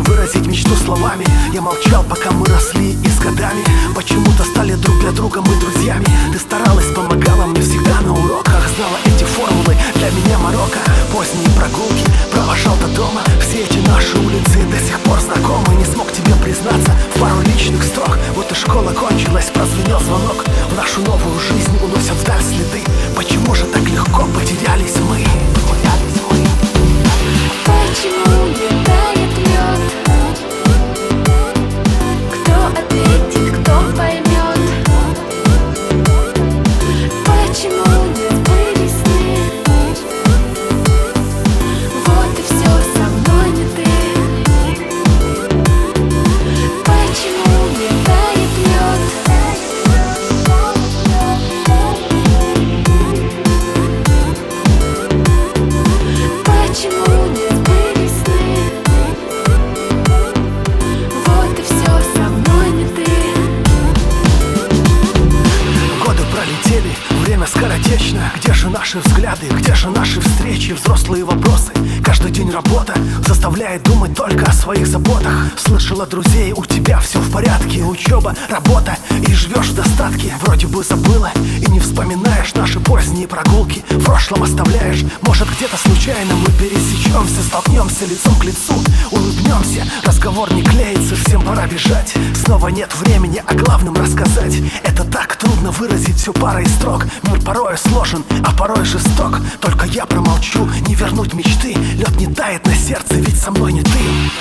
выразить мечту словами. Я молчал, пока мы росли, и с годами почему-то стали друг для друга мы друзьями. Ты старалась, помогала мне всегда на уроках, знала эти формулы для меня Марокко. Поздние прогулки, провожал до дома. Все эти наши улицы до сих пор знакомы. Не смог тебе признаться в пару личных строк. Вот и школа кончилась, прозвенел звонок. В нашу новую жизнь уносят вдаль следы. Почему же так легко потерялись мы? Почему не тает лед? Кто ответит, кто поймет? Почему не сбылись сны? Вот и все, со мной не ты. Почему не тает лед? Почему не сбылись сны? Вот и все, со мной не ты. Годы пролетели, время скоротечно. Где же наши взгляды, где же наши встречи? Взрослые вопросы, каждый день работа заставляет думать только о своих заботах. Слышала друзей, у тебя все в порядке. Учеба, работа, и живешь в достатке. Вроде бы забыла и не вспоминаешь наши поздние прогулки. В прошлом оставляешь, может где-то случайно мы пересечемся, столкнемся лицом к лицу, улыбнемся. Разговор не клеится, всем пора бежать. Снова нет времени о главном рассказать. Это так трудно выразить все парой строк. Мир порой сложен, а порой жесток. Только я промолчу, не вернуть мечты. Лед не тает на сердце, ведь со мной не ты.